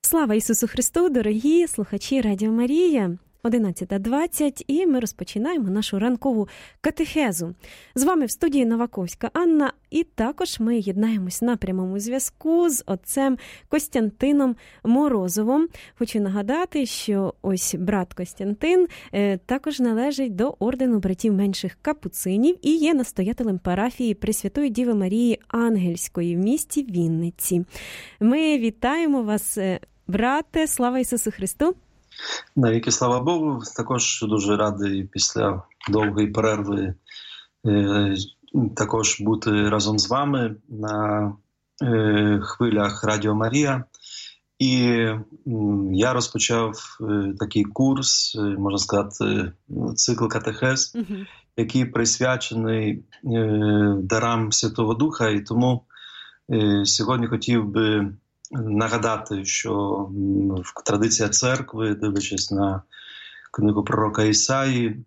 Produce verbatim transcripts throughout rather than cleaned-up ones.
Слава Ісусу Христу, дорогі слухачі Радіо Марія! одинадцята двадцять, і ми розпочинаємо нашу ранкову катехезу. З вами в студії Новаковська Анна, і також ми єднаємось на прямому зв'язку з отцем Костянтином Морозовим. Хочу нагадати, що ось брат Костянтин е, також належить до ордену братів менших капуцинів і є настоятелем парафії Пресвятої Діви Марії Ангельської в місті Вінниці. Ми вітаємо вас, брате, слава Ісусу Христу! Навіки слава Богу, також дуже радий після довгої перерви е, також бути разом з вами на е, хвилях Радіо Марія. І е, я розпочав е, такий курс, е, можна сказати, цикл катехез, uh-huh. який присвячений е, дарам Святого Духа. І тому е, сьогодні хотів би нагадати, що в традиція церкви, дивлячись на книгу пророка Ісаї,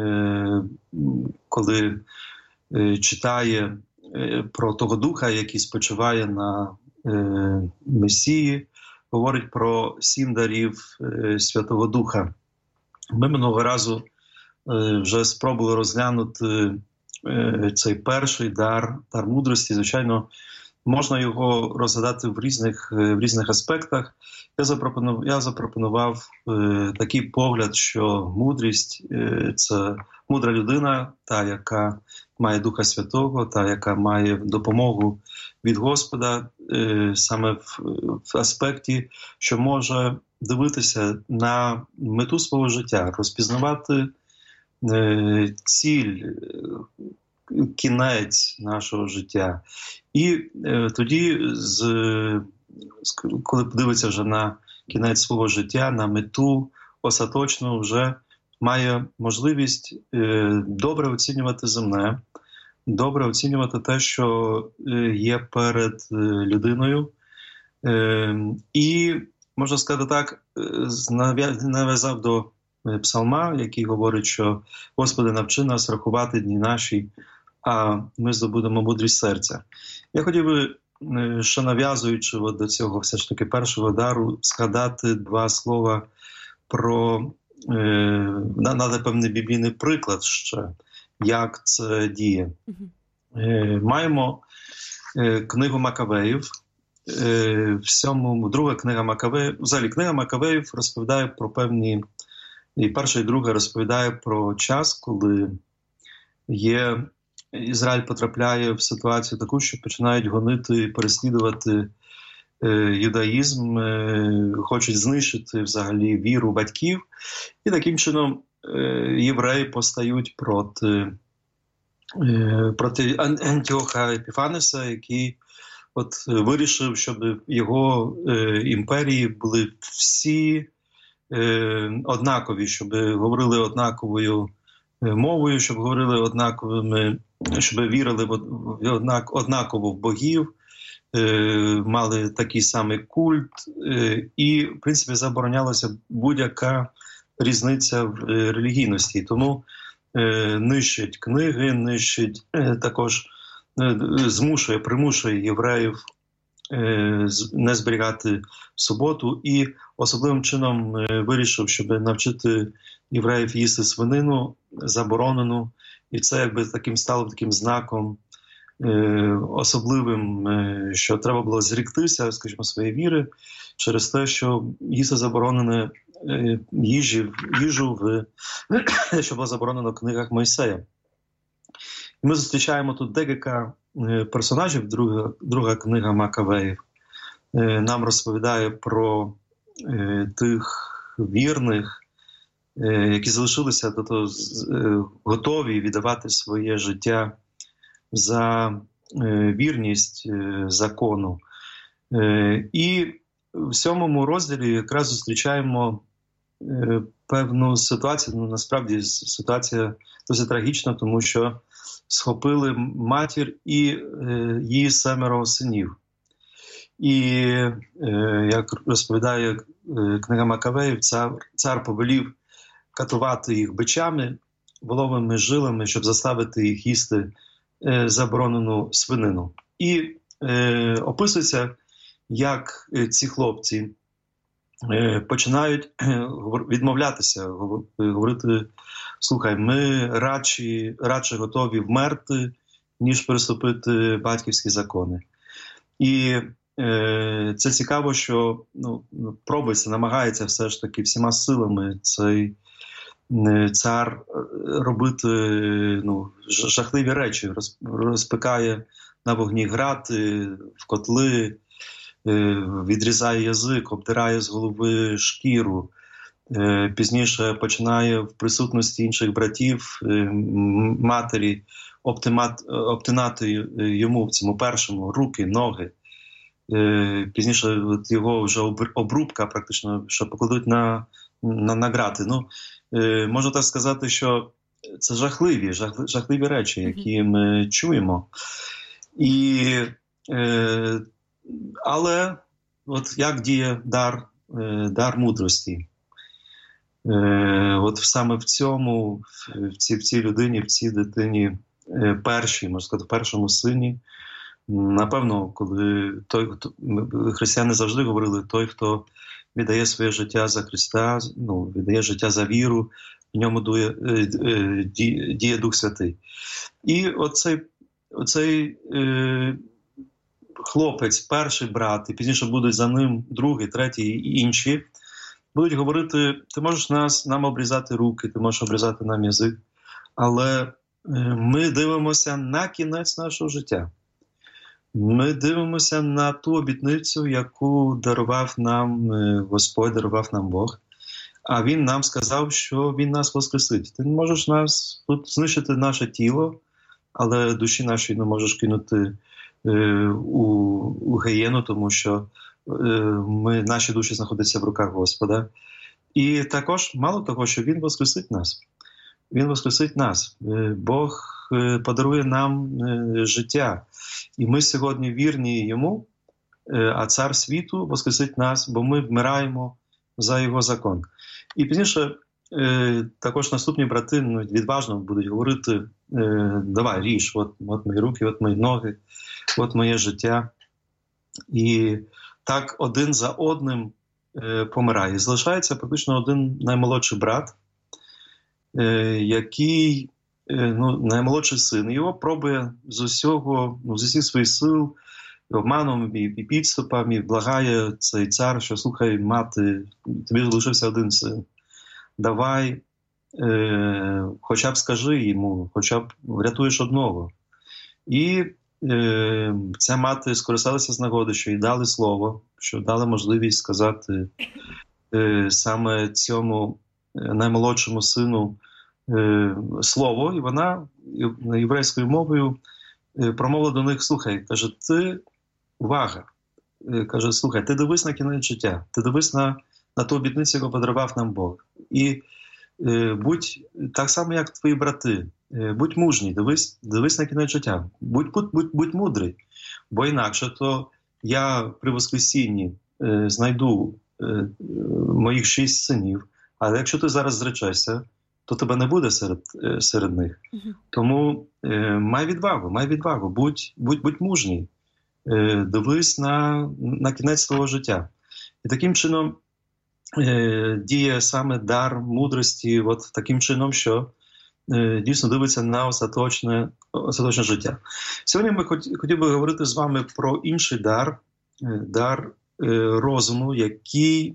коли читає про того Духа, який спочиває на Месії, говорить про сім дарів Святого Духа. Ми минулого разу вже спробували розглянути цей перший дар, дар мудрості. Звичайно, можна його розглядати в різних, в різних аспектах. Я запропонував, я запропонував е, такий погляд, що мудрість е, – це мудра людина, та, яка має Духа Святого, та, яка має допомогу від Господа, е, саме в, в аспекті, що може дивитися на мету свого життя, розпізнавати е, ціль, кінець нашого життя. І е, тоді, з, з, коли подивиться вже на кінець свого життя, на мету остаточну, вже має можливість е, добре оцінювати земне, добре оцінювати те, що е, є перед е, людиною. Е, і, можна сказати так, е, нав'язав до псалма, який говорить, що «Господи, навчи нас рахувати дні наші, а ми здобудемо мудрість серця». Я хотів би, що нав'язуючи до цього все ж таки першого дару, згадати два слова про, надати певний біблійний приклад ще, як це діє. Mm-hmm. Маємо книгу Макавеїв, в сьому, друга книга Макавеїв, взагалі книга Макавеїв розповідає про певні, і перша і друга розповідає про час, коли є Ізраїль потрапляє в ситуацію таку, що починають гонити, переслідувати е, юдаїзм, е, хочуть знищити взагалі віру батьків. І таким чином е, євреї постають проти, е, проти Антіоха Епіфанеса, який от вирішив, щоб в його е, імперії були всі е, однакові, щоб говорили однаковою мовою, щоб говорили однаковими, щоб вірили в однак, однаково в богів, е, мали такий самий культ, е, і, в принципі, заборонялася будь-яка різниця в е, релігійності. Тому е, нищать книги, нищать е, також, е, змушує, примушує євреїв е, не зберігати суботу, і особливим чином е, вирішив, щоб навчити євреїв їсти свинину заборонену, і це якби таким стало таким знаком е, особливим, е, що треба було зріктися, скажімо, своєї віри через те, що їсти заборонене е, їжі, їжу, в, що було заборонено в книгах Мойсея. І ми зустрічаємо тут декілька е, персонажів, друга, друга книга Макавеїв е, нам розповідає про е, тих вірних, які залишилися до того готові віддавати своє життя за вірність закону. І в сьомому розділі якраз зустрічаємо певну ситуацію, ну насправді ситуація досить трагічна, тому що схопили матір і її семеро синів. І, як розповідає книга Макавеїв, цар, цар повелів катувати їх бичами, воловими жилами, щоб заставити їх їсти е, заборонену свинину. І е, описується, як ці хлопці починають відмовлятися, говорити: слухай, ми радше, радше готові вмерти, ніж переступити батьківські закони. І е, це цікаво, що ну, пробується, намагається все ж таки всіма силами цей цар робити ну, жахливі речі, розпикає на вогні грати, в котли, відрізає язик, обдирає з голови шкіру. Пізніше починає в присутності інших братів, матері, обтинати йому в цьому першому руки, ноги. Пізніше от його вже обрубка практично, що покладуть на, на, на грати. Ну, можна так сказати, що це жахливі, жахливі, жахливі речі, які ми чуємо. І, е, але от як діє дар, е, дар мудрості? Е, от саме в цьому, в цій, в цій людині, в цій дитині е, першій, можна сказати, в першому сині, напевно, коли той, хто, християни завжди говорили, той, хто віддає своє життя за Христа, ну, віддає життя за віру, в ньому дує, діє, діє Дух Святий. І оцей, оцей е, хлопець, перший брат, і пізніше будуть за ним другий, третій і інші, будуть говорити: ти можеш нас, нам обрізати руки, ти можеш обрізати нам язик, але е, ми дивимося на кінець нашого життя. Ми дивимося на ту обітницю, яку дарував нам Господь, дарував нам Бог. А Він нам сказав, що Він нас воскресить. Ти не можеш нас тут знищити наше тіло, але душі наші не можеш кинути е, у, у гієну, тому що е, ми, наші душі знаходяться в руках Господа. І також, мало того, що Він воскресить нас. Він воскресить нас. Бог подарує нам життя. І ми сьогодні вірні Йому, а Цар світу воскресить нас, бо ми вмираємо за Його закон. І пізніше також наступні брати ну, відважно будуть говорити: давай, ріж, от, от мої руки, от мої ноги, от моє життя. І так один за одним помирає. І залишається практично один наймолодший брат, який, ну, наймолодший син, його пробує з усього, ну, з усіх своїх сил, обманом і, і підступом, і благає цей цар, що: слухай, мати, тобі залишився один син, давай, е, хоча б скажи йому, хоча б врятуєш одного. І е, ця мати скористалася з нагоди, що їй дали слово, що дали можливість сказати е, саме цьому наймолодшому сину е, слово, і вона єврейською мовою е, промовила до них: слухай, каже, ти, увага, е, каже, слухай, ти дивись на кінець життя, ти дивись на, на ту обітницю, яку подарував нам Бог. І е, будь так само, як твої брати, е, будь мужній, дивись, дивись на кінець життя, будь, будь, будь, будь мудрий, бо інакше то я при воскресінні е, знайду е, моїх шість синів, але якщо ти зараз зречешся, то тебе не буде серед, серед них. Uh-huh. Тому е, май відвагу, май відвагу, будь, будь, будь мужній, е, дивись на, на кінець свого життя. І таким чином е, діє саме дар мудрості, от таким чином, що е, дійсно дивиться на остаточне, остаточне життя. Сьогодні ми хот, хотів би говорити з вами про інший дар, е, дар е, розуму, який,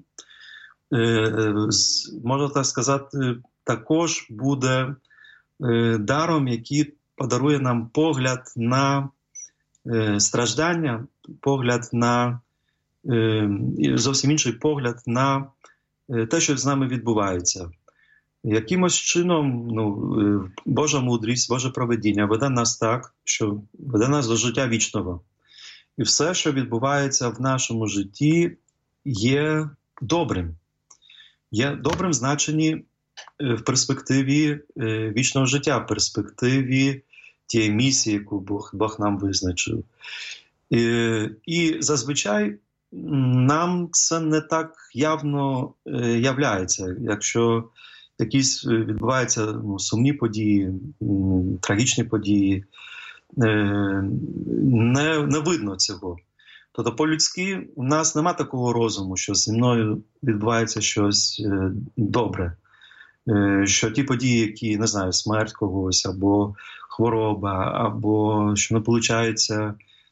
можна так сказати, також буде даром, який подарує нам погляд на страждання, погляд на зовсім інший погляд на те, що з нами відбувається. Якимось чином, ну, Божа мудрість, Боже провидіння веде нас так, що веде нас до життя вічного. І все, що відбувається в нашому житті, є добрим. Є добрим в значенні в перспективі вічного життя, в перспективі тієї місії, яку Бог, Бог нам визначив. І, і зазвичай нам це не так явно являється, якщо якісь відбуваються ну, сумні події, трагічні події, не, не видно цього. Тобто по-людськи у нас нема такого розуму, що зі мною відбувається щось е, добре. Е, що ті події, які, не знаю, смерть когось, або хвороба, або що не виходить, е,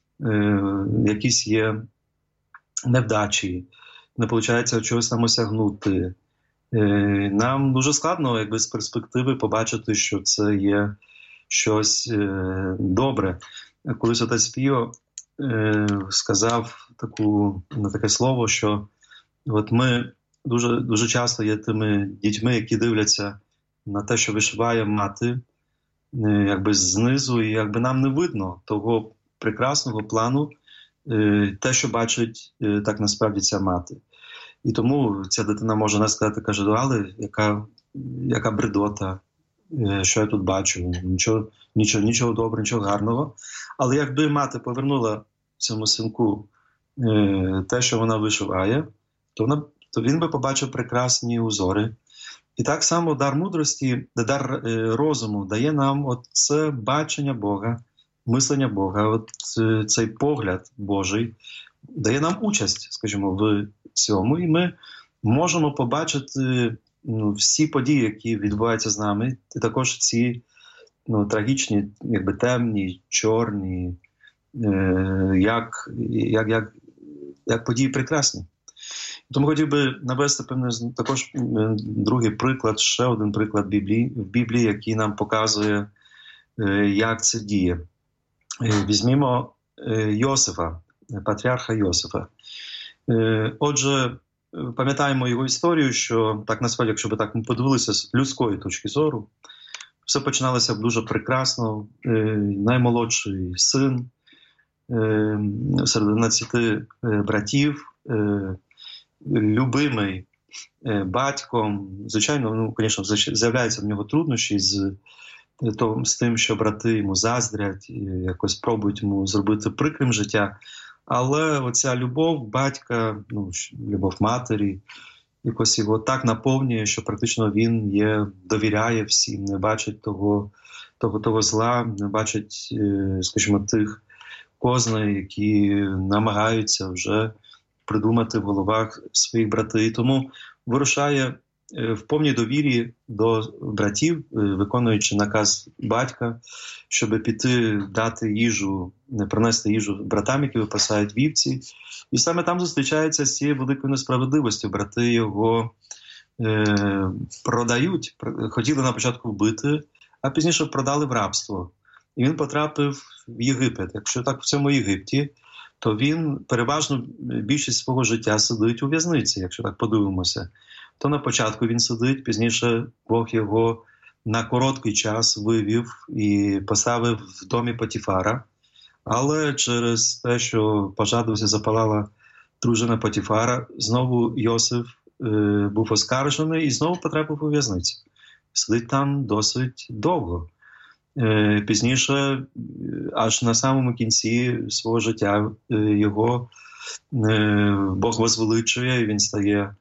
якісь є невдачі, не виходить чогось нам осягнути. Е, нам дуже складно, якби з перспективи побачити, що це є щось е, добре. Колись отець Піо е, сказав таку, таке слово, що от ми дуже, дуже часто є тими дітьми, які дивляться на те, що вишиває мати, е, якби знизу, і якби нам не видно того прекрасного плану, е, те, що бачить е, так насправді ця мати. І тому ця дитина може нас сказати, каже, але яка, яка бредота, що я тут бачу, нічого, нічого, нічого доброго, нічого гарного. Але якби мати повернула цьому синку е, те, що вона вишиває, то, вона, то він би побачив прекрасні узори. І так само дар мудрості, дар е, розуму дає нам от це бачення Бога, мислення Бога, от е, цей погляд Божий, дає нам участь, скажімо, в цьому. І ми можемо побачити ну, всі події, які відбуваються з нами, і також ці ну, трагічні, якби темні, чорні, е, як, як, як, як події прекрасні. Тому хотів би навести певне також другий приклад, ще один приклад Біблії, в Біблії, який нам показує, е, як це діє. Е, візьмімо е, Йосифа, патріарха Йосифа. Е, отже, пам'ятаємо його історію, що так насправді, якщо б так ми подивилися з людської точки зору, все починалося б дуже прекрасно. Е, наймолодший син е, серед одинадцяти братів, е, любимий е, батьком. Звичайно, ну, звісно, з'являються в нього труднощі з, то, з тим, що брати йому заздрять, і якось пробують йому зробити прикрим життя. Але оця любов батька, ну, любов матері, якось його так наповнює, що практично він є, довіряє всім, не бачить того, того, того зла, не бачить, скажімо, тих козней, які намагаються вже придумати в головах своїх братів. І тому вирушає в повній довірі до братів, виконуючи наказ батька, щоб піти дати їжу, принести їжу братам, які випасають вівці. І саме там зустрічається з цією великою несправедливістю. Брати його е, продають, хотіли на початку вбити, а пізніше продали в рабство. І він потрапив в Єгипет. Якщо так в цьому Єгипті, то він переважно більшість свого життя сидить у в'язниці, якщо так подивимося. То на початку він сидить, пізніше Бог його на короткий час вивів і поставив в домі Потіфара. Але через те, що пожадлився, запалала дружина Потіфара, знову Йосиф е, був оскаржений і знову потрапив у в'язницю. Сидить там досить довго. Е, пізніше, аж на самому кінці свого життя, е, його е, Бог возвеличує, і він стає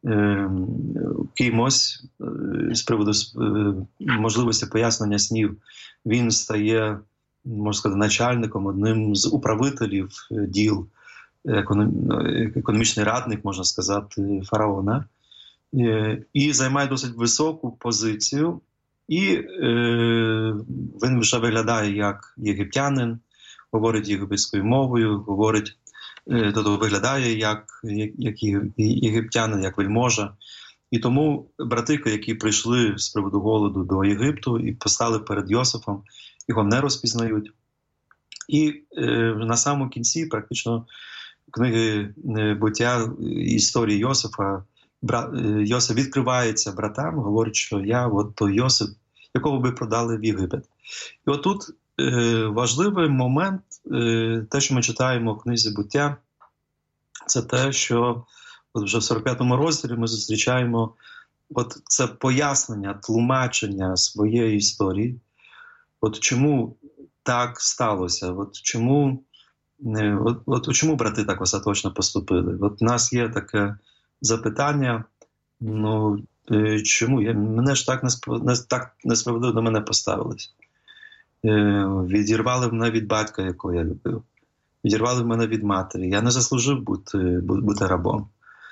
кимось з приводу можливості пояснення снів. Він стає, можна сказати, начальником, одним з управителів діл, економічний радник, можна сказати, фараона, і займає досить високу позицію. І він вже виглядає як єгиптянин, говорить єгипетською мовою, говорить, тобто виглядає як, як, як єгиптянин, як вельможа. І тому брати, які прийшли з приводу голоду до Єгипту і постали перед Йосифом, його не розпізнають. І е, на самому кінці практично книги буття історії Йосифа, бра, Йосиф відкривається братам, говорить, що я от той Йосиф, якого би продали в Єгипет. І отут е, важливий момент, е, те, що ми читаємо в книзі буття, це те, що от вже в сорок п'ятому розділі ми зустрічаємо от це пояснення, тлумачення своєї історії. От чому так сталося? От чому, от, от чому брати так остаточно поступили? От у нас є таке запитання, ну, чому? Я, мене ж так, не, так несправедливо до мене поставились. Відірвали мене від батька, якого я любив. відірвали мене від матері. Я не заслужив бути, бути рабом.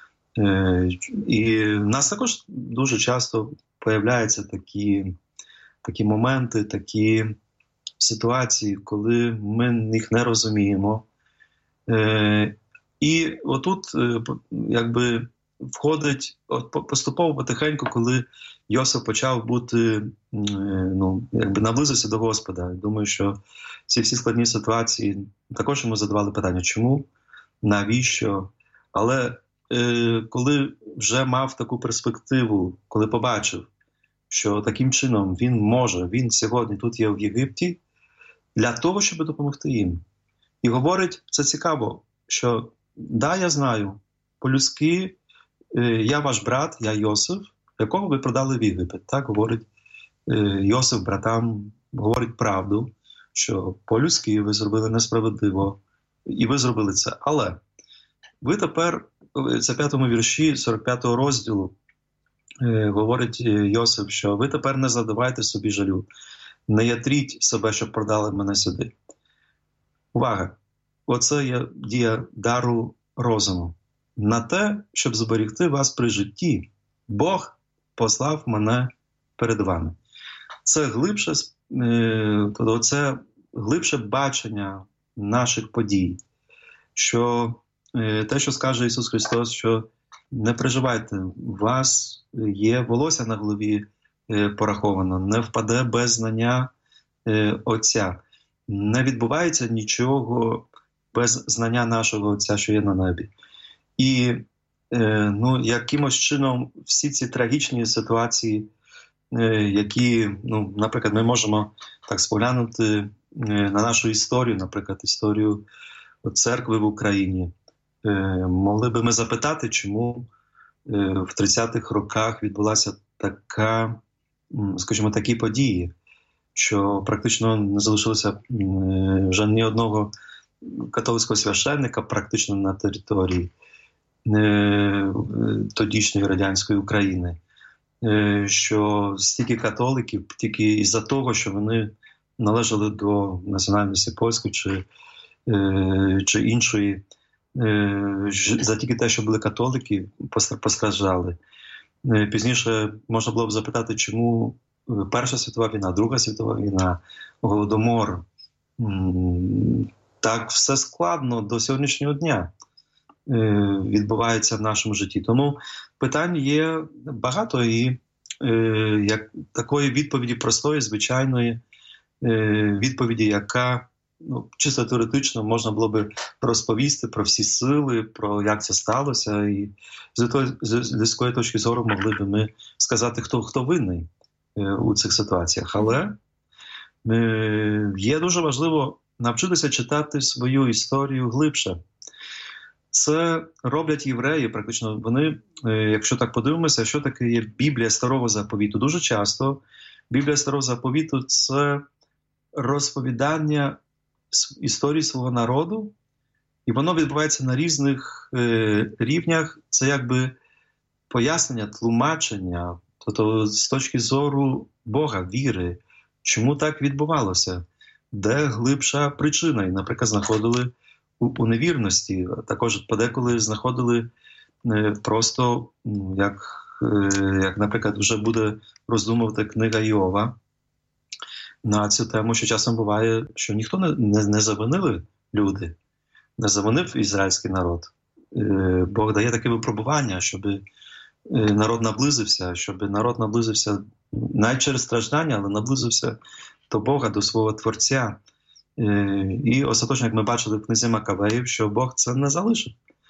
І в нас також дуже часто появляються такі, такі моменти, такі ситуації, коли ми їх не розуміємо. І отут якби входить от поступово потихеньку, коли Йосиф почав бути, ну, якби наблизився до Господа. Думаю, що ці всі складні ситуації також йому задавали питання, чому, навіщо. Але е, коли вже мав таку перспективу, коли побачив, що таким чином він може, він сьогодні тут є в Єгипті, для того, щоб допомогти їм. І говорить, це цікаво, що да, я знаю, по-людськи, е, я ваш брат, я Йосиф, якого ви продали в Єгипет. Так говорить е, Йосиф братам, говорить правду, що по-людськи ви зробили несправедливо, і ви зробили це. Але ви тепер, це п'ятому вірші сорок п'ятого розділу, е, говорить Йосиф, що ви тепер не задавайте собі жалю, не ятріть себе, щоб продали мене сюди. Увага! Оце є дія дару розуму. На те, щоб зберегти вас при житті, Бог послав мене перед вами. Це глибше, це глибше бачення наших подій. Що те, що скаже Ісус Христос, що не переживайте, у вас є волосся на голові пораховано, не впаде без знання Отця. Не відбувається нічого без знання нашого Отця, що є на небі. І ну, якимось чином всі ці трагічні ситуації, які, ну, наприклад, ми можемо так споглянути на нашу історію, наприклад, історію церкви в Україні. Могли би ми запитати, чому в тридцятих роках відбулася така, скажімо, такі події, що практично не залишилося вже ні одного католицького священника практично на території тодішньої радянської України. Що стільки католиків тільки із-за того, що вони належали до національності польської чи, чи іншої, за тільки те, що були католики, постраждали. Пізніше можна було б запитати, чому Перша світова війна, Друга світова війна, Голодомор. Так все складно до сьогоднішнього дня відбувається в нашому житті. Тому питань є багато, і е, як такої відповіді простої, звичайної е, відповіді, яка ну, чисто теоретично можна було би розповісти про всі сили, про як це сталося, і з, з людської точки зору могли б ми сказати, хто, хто винний е, у цих ситуаціях. Але е, є дуже важливо навчитися читати свою історію глибше. Це роблять євреї, практично вони, якщо так подивимося, що таке є Біблія Старого Заповіту. Дуже часто Біблія Старого Заповіту – це розповідання історії свого народу, і воно відбувається на різних е, рівнях. Це якби пояснення, тлумачення, тобто з точки зору Бога, віри, чому так відбувалося, де глибша причина. І, наприклад, знаходили У, у невірності, також подеколи знаходили е, просто, як, е, як, наприклад, вже буде роздумувати книга Іова на цю тему, що часом буває, що ніхто не, не, не завинили люди, не завинив ізраїльський народ. Е, Бог дає таке випробування, щоб е, народ наблизився, щоб народ наблизився навіть через страждання, але наблизився до Бога, до свого Творця. І остаточно, як ми бачили в книзі Макавеїв, що Бог це не залишив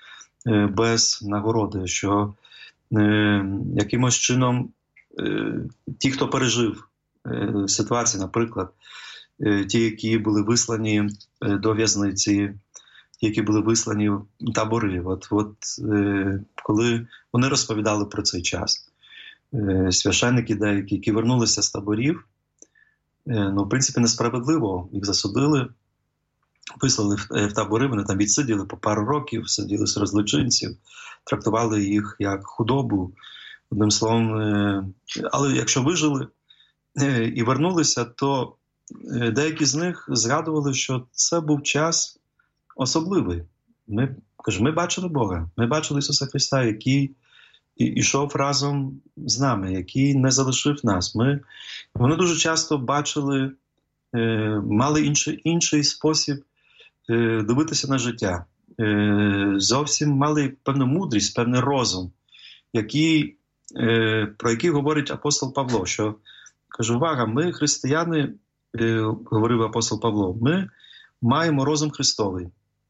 без нагороди, що е, якимось чином е, ті, хто пережив е, ситуацію, наприклад, е, ті, які були вислані е, до в'язниці, ті, які були вислані в табори, от, от, е, коли вони розповідали про цей час, е, священники деякі, які вернулися з таборів, ну, в принципі, несправедливо. Їх засудили, вислали в табори, вони там відсиділи по пару років, сиділи серед злочинців, трактували їх як худобу, одним словом. Але якщо вижили і вернулися, то деякі з них згадували, що це був час, особливий. Ми, кажу, ми бачили Бога, ми бачили Ісуса Христа, який ішов разом з нами, який не залишив нас. Ми, вони дуже часто бачили, е, мали інший, інший спосіб е, дивитися на життя. Е, зовсім мали певну мудрість, певний розум, який, е, про який говорить апостол Павло, що, каже, увага, ми християни, е, говорив апостол Павло, ми маємо розум Христовий.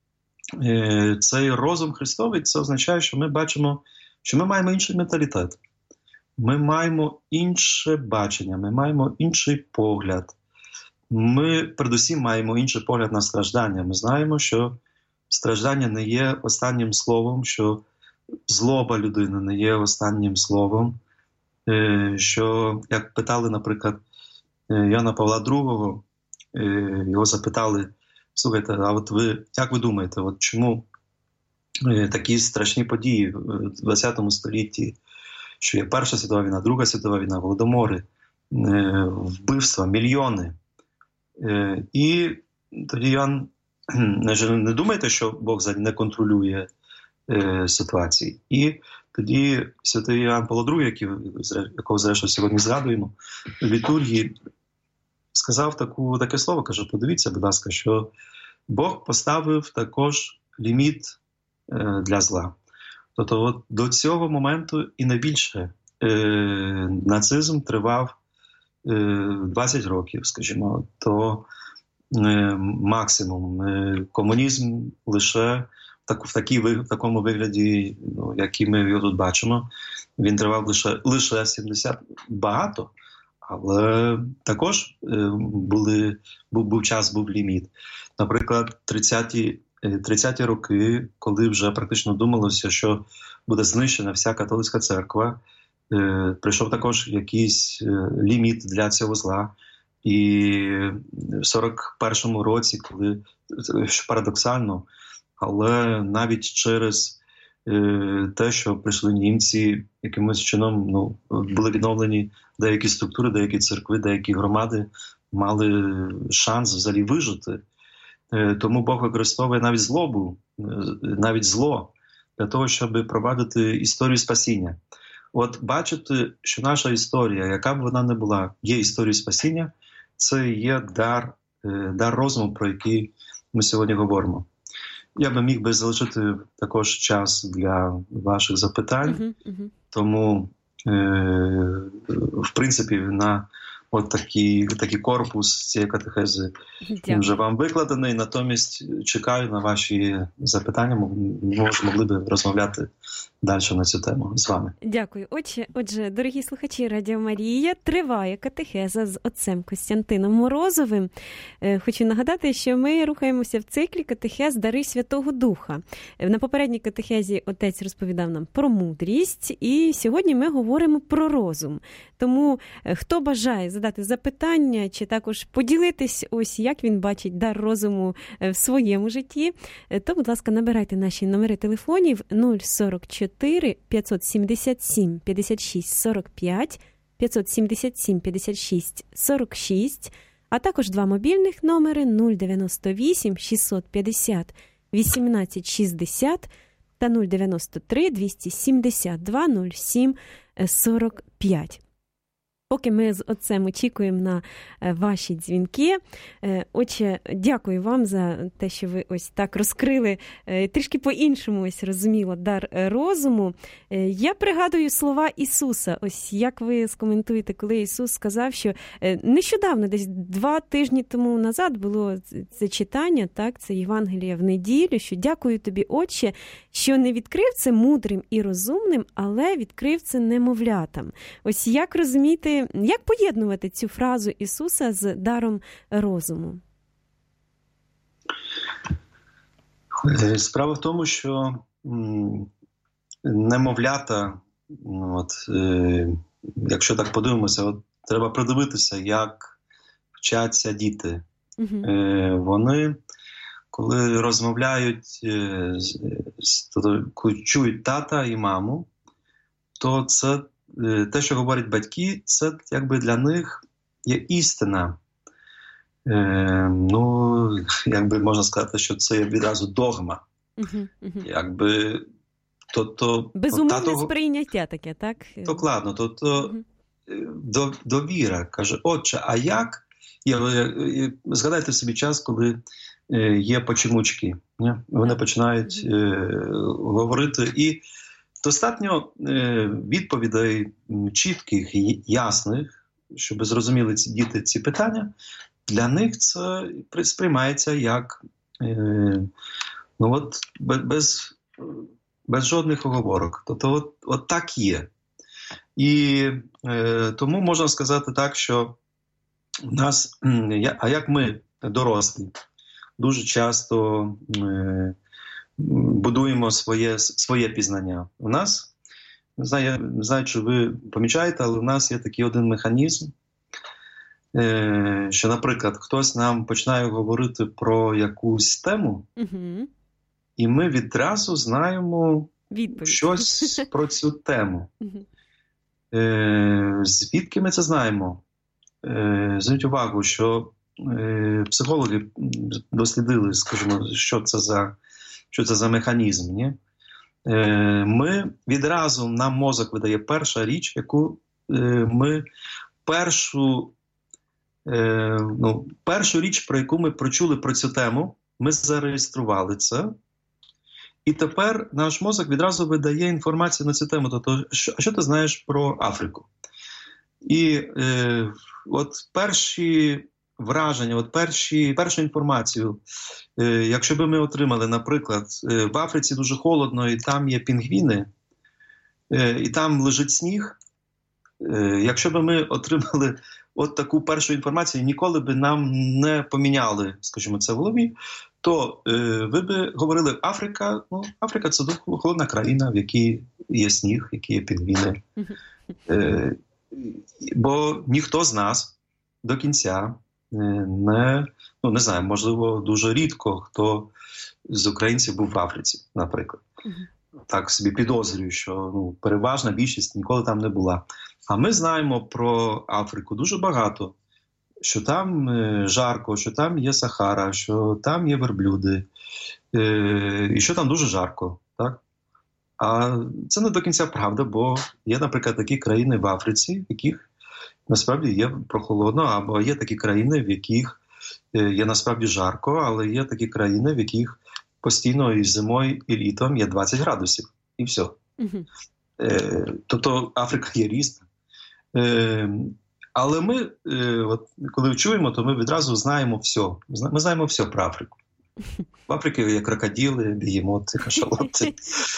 Е, цей розум Христовий, це означає, що ми бачимо, що ми маємо інший менталітет. Ми маємо інше бачення, ми маємо інший погляд. Ми, передусім, маємо інший погляд на страждання. Ми знаємо, що страждання не є останнім словом, що злоба людини не є останнім словом. Що, як питали, наприклад, Йоанна Павла другого, його запитали, слухайте, а от ви, як ви думаєте, от чому такі страшні події в ХХ столітті, що є Перша світова війна, Друга світова війна, голодомори, вбивства, мільйони. І тоді Йоанн, не думайте, що Бог не контролює ситуації. І тоді святий Йоанн Павло другий, якого, зрештою, сьогодні згадуємо, в літургії сказав таку, таке слово, каже, подивіться, будь ласка, що Бог поставив також ліміт для зла. Тобто от до цього моменту і найбільше е, нацизм тривав е, двадцять років, скажімо, то е, максимум. Е, комунізм лише так, в, такій, в такому вигляді, ну, який ми його тут бачимо, він тривав лише, лише сімдесят, багато, але також е, були, був, був час, був ліміт. Наприклад, тридцяті тридцяті роки, коли вже практично думалося, що буде знищена вся католицька церква, е, прийшов також якийсь е, ліміт для цього зла. І в сорок першому році, коли, що парадоксально, але навіть через е, те, що прийшли німці, якимось чином ну, були відновлені деякі структури, деякі церкви, деякі громади мали шанс взагалі вижити. Тому Бог використовує навіть злобу, навіть зло для того, щоб провадити історію спасіння. От бачите, що наша історія, яка б вона не була, є історією спасіння, це є дар, дар розуму, про який ми сьогодні говоримо. Я би міг би залишити також час для ваших запитань, uh-huh, uh-huh. Тому, е, в принципі, на от такий, такий корпус цієї катехези Дякую. Вже вам викладений, натомість чекаю на ваші запитання, може, могли б розмовляти далі на цю тему з вами. Дякую. Отже, отже, дорогі слухачі Радіо Марія, триває катехеза з отцем Костянтином Морозовим. Хочу нагадати, що ми рухаємося в циклі катехез «Дари Святого Духа». На попередній катехезі отець розповідав нам про мудрість, і сьогодні ми говоримо про розум. Тому хто бажає задати запитання, чи також поділитись, ось як він бачить дар розуму в своєму житті, то, будь ласка, набирайте наші номери телефонів нуль сорок чотири п'ятсот сімдесят сім п'ятдесят шість сорок п'ять, п'ятсот сімдесят сім п'ятдесят шість сорок шість, а також два мобільних номери нуль дев'яносто вісім шістсот п'ятдесят вісімнадцять шістдесят та нуль дев'яносто три двісті сімдесят два нуль сім сорок п'ять. Поки ми з отцем очікуємо на ваші дзвінки. Отче, дякую вам за те, що ви ось так розкрили, трішки по-іншому ось розуміло дар розуму. Я пригадую слова Ісуса. Ось як ви скоментуєте, коли Ісус сказав, що нещодавно, десь два тижні тому назад було це читання, так, це Євангелія в неділю, що дякую тобі, Отче, що не відкрив це мудрим і розумним, але відкрив це немовлятам. Ось як розуміти, як поєднувати цю фразу Ісуса з даром розуму? Справа в тому, що немовлята, от, е, якщо так подивимося, от, треба придивитися, як вчаться діти. Угу. Е, вони, коли розмовляють, е, коли чують тата і маму, то це те, що говорять батьки, це якби для них є істина. е, ну, якби можна сказати, що це відразу догма. Угу, угу. Якби, то, то, безумовне тато, сприйняття таке, так? Докладно, то, то угу. до, довіра. Каже, отче, а як? Я, я, згадайте собі час, коли е, є почемучки. Не? Вони так. починають е, говорити. І достатньо е, відповідей чітких, ясних, щоб зрозуміли ці діти ці питання. Для них це сприймається як е, ну от, без, без жодних оговорок. Тобто от, от так є. І е, тому можна сказати так, що у нас, а як ми, дорослі, дуже часто е, будуємо своє, своє пізнання. У нас, не знаю, не знаю, чи ви помічаєте, але у нас є такий один механізм, е, що, наприклад, хтось нам починає говорити про якусь тему, угу. і ми відразу знаємо відповідь. Щось про цю тему. Угу. Е, звідки ми це знаємо? Е, зверніть увагу, що е, психологи дослідили, скажімо, що це за, що це за механізм. Ні? Е, ми відразу, нам мозок видає перша річ, яку е, ми першу, е, ну, першу річ, про яку ми прочули про цю тему, ми зареєстрували це. І тепер наш мозок відразу видає інформацію на цю тему. Тобто, що, а що ти знаєш про Африку? І е, от перші враження, от перші, першу інформацію, е, якщо б ми отримали, наприклад, е, в Африці дуже холодно, і там є пінгвіни, е, і там лежить сніг, е, якщо б ми отримали от таку першу інформацію, ніколи б нам не поміняли, скажімо, це в голові, то е, ви б говорили, Африка, ну, Африка – це холодна країна, в якій є сніг, в якій є пінгвіни. Е, бо ніхто з нас до кінця не, ну, не знаю, можливо, дуже рідко хто з українців був в Африці, наприклад. Так собі підозрюю, що ну, переважна більшість ніколи там не була. А ми знаємо про Африку дуже багато. Що там е, жарко, що там є Сахара, що там є верблюди, е, і що там дуже жарко. Так? А це не до кінця правда, бо є, наприклад, такі країни в Африці, в яких насправді є прохолодно, або є такі країни, в яких е, є насправді жарко, але є такі країни, в яких постійно і зимою, і літом є двадцять градусів. І все. Mm-hmm. Е, тобто Африка є різна. Е, Але ми, е, от, коли чуємо, то ми відразу знаємо все. Ми знаємо все про Африку. В Африці є крокодили, бігемоти, кашалоти.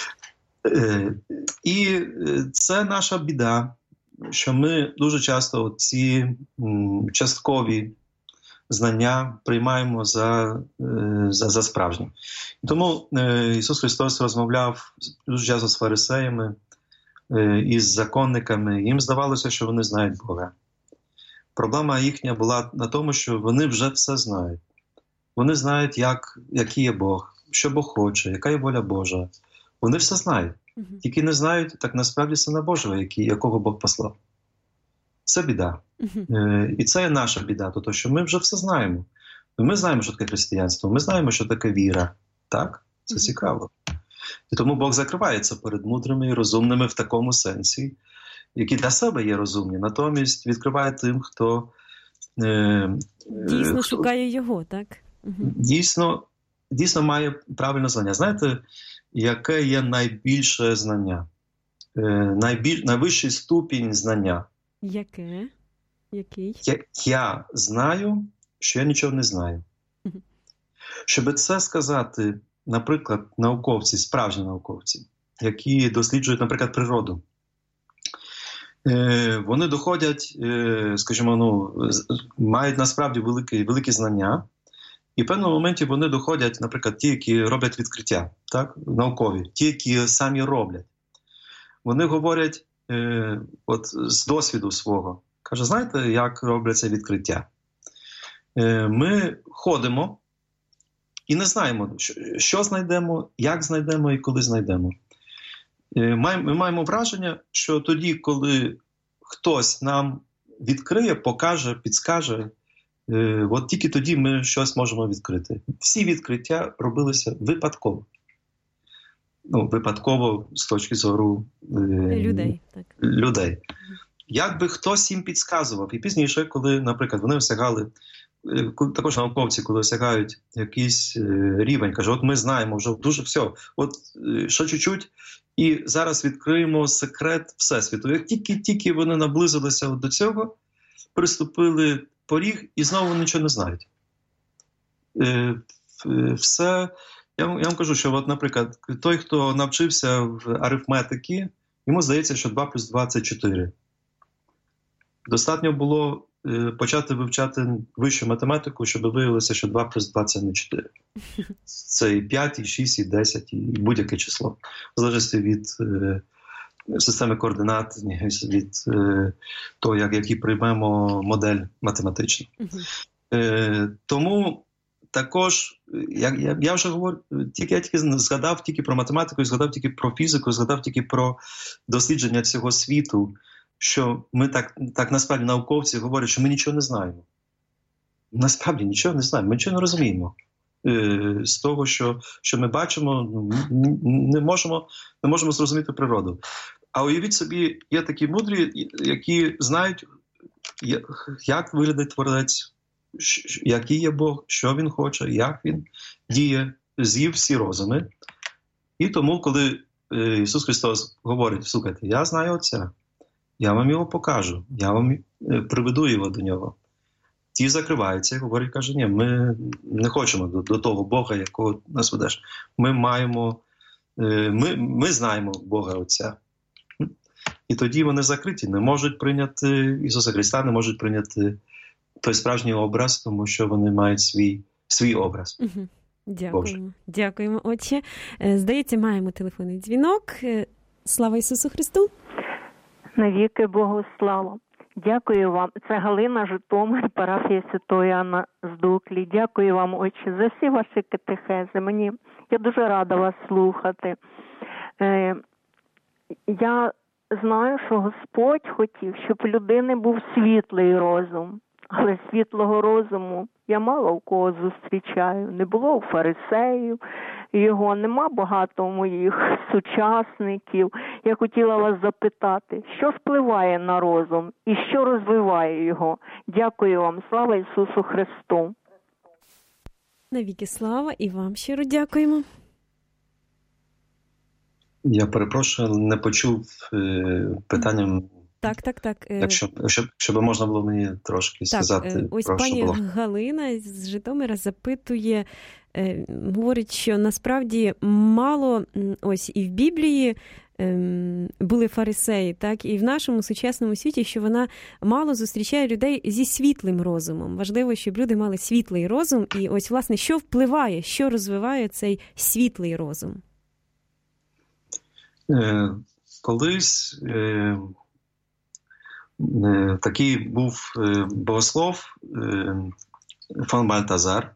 Е, і це наша біда, що ми дуже часто ці м, часткові знання приймаємо за, е, за, за справжні. Тому е, Ісус Христос розмовляв дуже часто з фарисеями, е, із законниками. Їм здавалося, що вони знають Бога. Проблема їхня була на тому, що вони вже все знають. Вони знають, як, який є Бог, що Бог хоче, яка є воля Божа. Вони все знають. Uh-huh. Тільки не знають, так насправді Сина Божого, який, якого Бог послав. Це біда. Uh-huh. Е, і це є наша біда, то, що ми вже все знаємо. Ми знаємо, що таке християнство, ми знаємо, що таке віра. Так? Це uh-huh. цікаво. І тому Бог закривається перед мудрими і розумними в такому сенсі, які для себе є розумні, натомість відкриває тим, хто е, дійсно хто, шукає його, так? Угу. Дійсно, дійсно має правильне знання. Знаєте, яке є найбільше знання? Е, найбіль, найвищий ступінь знання. Яке? Який? Я, я знаю, що я нічого не знаю. Угу. Щоб це сказати, наприклад, науковці, справжні науковці, які досліджують, наприклад, природу, вони доходять, скажімо, ну, мають насправді великі, великі знання, і в певному моменті вони доходять, наприклад, ті, які роблять відкриття, так, наукові, ті, які самі роблять. Вони говорять е, от, з досвіду свого. Каже, знаєте, як робляться відкриття? Е, ми ходимо і не знаємо, що, що знайдемо, як знайдемо і коли знайдемо. Ми маємо враження, що тоді, коли хтось нам відкриє, покаже, підскаже, от тільки тоді ми щось можемо відкрити. Всі відкриття робилися випадково. Ну, випадково з точки зору е, людей. Так. людей. Якби хтось їм підказував. І пізніше, коли, наприклад, вони осягали, е, також науковці, коли осягають якийсь е, рівень, кажуть, от ми знаємо вже дуже все, от е, ще чуть-чуть, і зараз відкриємо секрет Всесвіту. Як тільки-тільки вони наблизилися до цього, приступили поріг і знову нічого не знають. Е, все... Я, я вам кажу, що, от, наприклад, той, хто навчився в арифметики, йому здається, що два плюс два – це чотири. Достатньо було е, почати вивчати вищу математику, щоб виявилося, що два плюс два – це не чотири. Це і п'ять, і шість, і десять, і будь-яке число. В залежності від е, системи координат, від е, того, як, який приймемо модель математичну. Е, тому також, я, я, я вже говорю, тільки, я тільки згадав тільки про математику, згадав тільки про фізику, згадав тільки про дослідження цього світу, що ми так, так насправді науковці говорять, що ми нічого не знаємо. Насправді нічого не знаємо, ми нічого не розуміємо. Е, з того, що, що ми бачимо, не можемо, не можемо зрозуміти природу. А уявіть собі, є такі мудрі, які знають, як виглядає Творець, який є Бог, що Він хоче, як Він діє, з'їв всі розуми. І тому, коли Ісус Христос говорить, слухайте, я знаю Отця, я вам його покажу, я вам приведу його до нього. Ті закриваються і говорять, каже, ні, ми не хочемо до, до того Бога, якого нас ведеш. Ми маємо, ми, ми знаємо Бога Отця. І тоді вони закриті, не можуть прийняти Ісуса Христа, не можуть прийняти той справжній образ, тому що вони мають свій, свій образ. Угу. Дякуємо. Дякуємо, отче. Здається, маємо телефонний дзвінок. Слава Ісусу Христу! Навіки Богу слава! Дякую вам. Це Галина, Житомир, парафія Святого Іоанна з Дуклі. Дякую вам, отче, за всі ваші катехези. Мені, я дуже рада вас слухати. Е, я знаю, що Господь хотів, щоб у людини був світлий розум. Але світлого розуму я мало у кого зустрічаю. Не було у фарисеїв його, нема багато моїх сучасників. Я хотіла вас запитати, що впливає на розум і що розвиває його? Дякую вам. Слава Ісусу Христу! Навіки слава, і вам щиро дякуємо. Я перепрошую, не почув е, питання. Так, так, так. Якщо, щоб, щоб можна було мені трошки так, сказати, ось про пані що було. Галина з Житомира запитує, е, говорить, що насправді мало, ось і в Біблії е, були фарисеї, так, і в нашому сучасному світі, що вона мало зустрічає людей зі світлим розумом. Важливо, щоб люди мали світлий розум, і ось, власне, що впливає, що розвиває цей світлий розум? Е, колись... Е... Такий був богослов фон Бальтазар,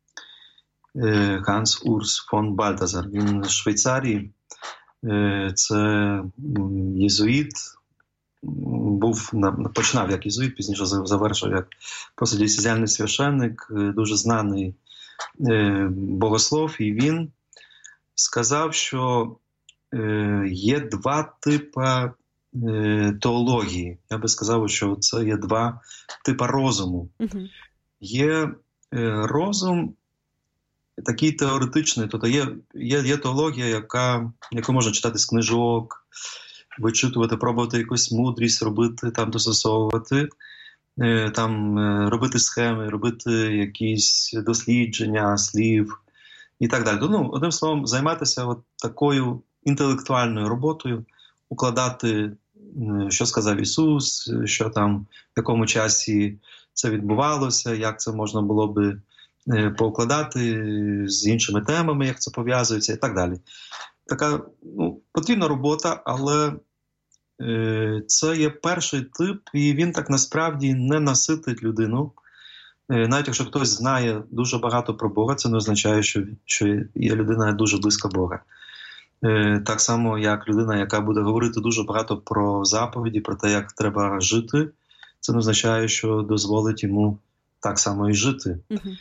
Ганс Урс фон Бальтазар. Він з Швейцарії, це єзуїт, був, починав як єзуїт, пізніше завершив як посадівсязяльний священник, дуже знаний богослов, і він сказав, що є два типи теології. Я би сказав, що це є два типи розуму. Uh-huh. Є е, розум такий теоретичний, тобто є, є, є теологія, яка, яку можна читати з книжок, вичитувати, пробувати якусь мудрість робити, там достосовувати, е, там е, робити схеми, робити якісь дослідження слів і так далі. Ну, одним словом, займатися от такою інтелектуальною роботою, укладати, що сказав Ісус, що там, в якому часі це відбувалося, як це можна було би поукладати з іншими темами, як це пов'язується і так далі. Така, ну, потрібна робота, але е, це є перший тип, і він так насправді не наситить людину. Е, навіть якщо хтось знає дуже багато про Бога, це не означає, що, що є людина дуже близька Бога. Так само, як людина, яка буде говорити дуже багато про заповіді, про те, як треба жити, це не означає, що дозволить йому так само і жити. Угу.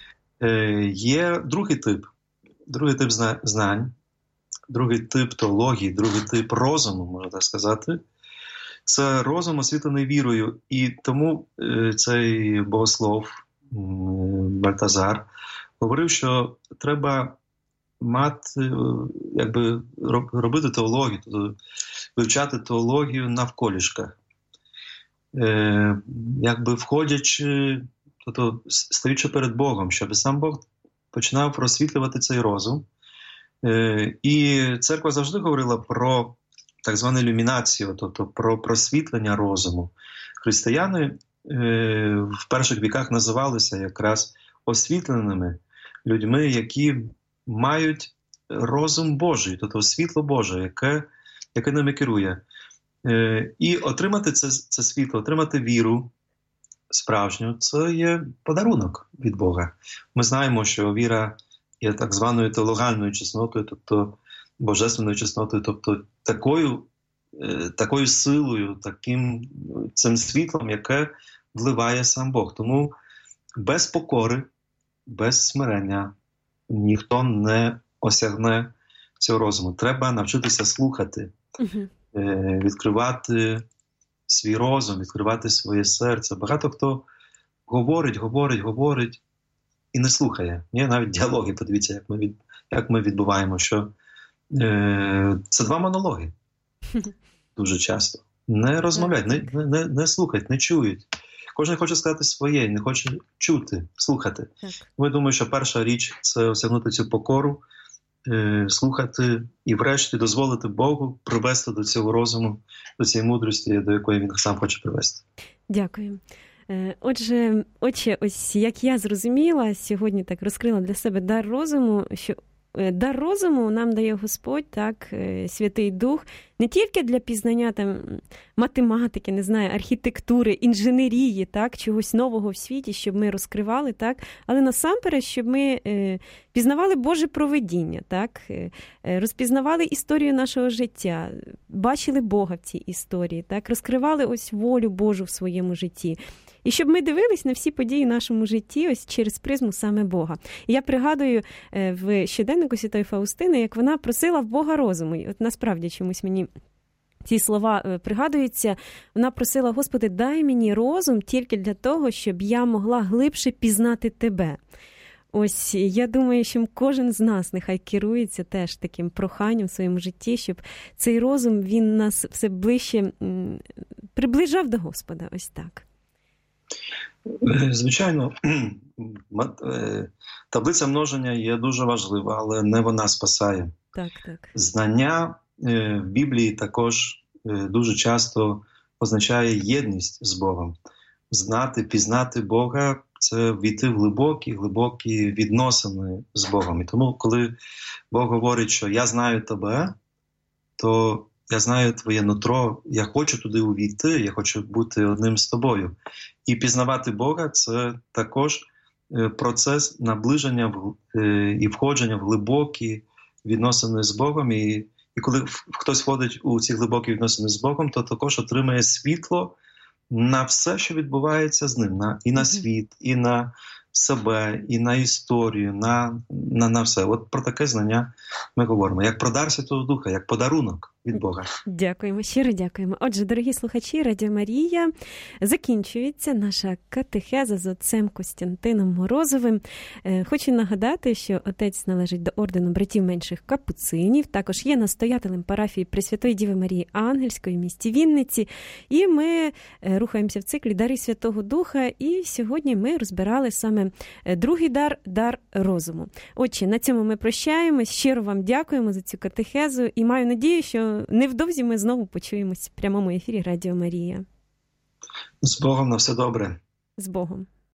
Є другий тип, другий тип знань, другий тип теології, другий тип розуму, можна так сказати. Це розум, освітлений вірою. І тому цей богослов Бальтазар говорив, що треба мати, якби, робити теологію, тобто вивчати теологію навколішках. Е, якби входячи, тобто стоючи перед Богом, щоб сам Бог починав просвітлювати цей розум. Е, і церква завжди говорила про так звану ілюмінацію, тобто про просвітлення розуму. Християни е, в перших віках називалися якраз освітленими людьми, які мають розум Божий, тобто світло Боже, яке, яке ними керує. Е, і отримати це, це світло, отримати віру справжню, це є подарунок від Бога. Ми знаємо, що віра є так званою теологальною чеснотою, тобто божественною чеснотою, тобто такою, е, такою силою, таким цим світлом, яке вливає сам Бог. Тому без покори, без смирення ніхто не осягне цього розуму. Треба навчитися слухати, uh-huh. е, відкривати свій розум, відкривати своє серце. Багато хто говорить, говорить, говорить і не слухає. Ні? Навіть діалоги, подивіться, як ми, від, як ми відбуваємо, що е, це два монологи. Uh-huh. Дуже часто. Не розмовляють, uh-huh. не, не, не слухають, не чують. Кожен хоче сказати своє, не хоче чути, слухати. Я думаю, що перша річ – це осягнути цю покору, е, слухати і врешті дозволити Богу привести до цього розуму, до цієї мудрості, до якої він сам хоче привести. Дякую. Отже, отче, ось як я зрозуміла, сьогодні так розкрила для себе дар розуму, що дар розуму нам дає Господь, так, Святий Дух, не тільки для пізнання там математики, не знаю, архітектури, інженерії, так, чогось нового в світі, щоб ми розкривали, так, але насамперед, щоб ми е, пізнавали Боже провидіння, так, е, розпізнавали історію нашого життя, бачили Бога в цій історії, так, розкривали ось волю Божу в своєму житті. І щоб ми дивились на всі події в нашому житті ось через призму саме Бога. І я пригадую в щоденнику Святої Фаустини, як вона просила в Бога розуму. І от насправді чомусь мені ці слова пригадуються. Вона просила: Господи, дай мені розум тільки для того, щоб я могла глибше пізнати Тебе. Ось, я думаю, що кожен з нас нехай керується теж таким проханням в своєму житті, щоб цей розум, він нас все ближче приближав до Господа. Ось так. Звичайно, таблиця множення є дуже важлива, але не вона спасає. Так, так. Знання в Біблії також дуже часто означає єдність з Богом. Знати, пізнати Бога – це війти в глибокі, глибокі відносини з Богом. І тому, коли Бог говорить, що «я знаю тебе», то я знаю твоє нутро, я хочу туди увійти, я хочу бути одним з тобою. І пізнавати Бога – це також процес наближення і входження в глибокі відносини з Богом. І, і коли хтось входить у ці глибокі відносини з Богом, то також отримає світло на все, що відбувається з ним, на, і на світ, і на себе, і на історію, на, на, на все. От про таке знання ми говоримо. Як про дар Святого Духа, як подарунок від Бога. Дякуємо, щиро дякуємо. Отже, дорогі слухачі, Радіо Марія, закінчується наша катехеза з отцем Костянтином Морозовим. Хочу нагадати, що отець належить до ордену братів менших капуцинів, також є настоятелем парафії Пресвятої Діви Марії Ангельської в місті Вінниці. І ми рухаємося в циклі «Дари Святого Духа», і сьогодні ми розбирали саме другий дар – дар розуму. Отже, на цьому ми прощаємось. Щиро вам дякуємо за цю катехезу і маю надію, що невдовзі ми знову почуємось в прямому ефірі Радіо Марія. З Богом, на все добре. З Богом.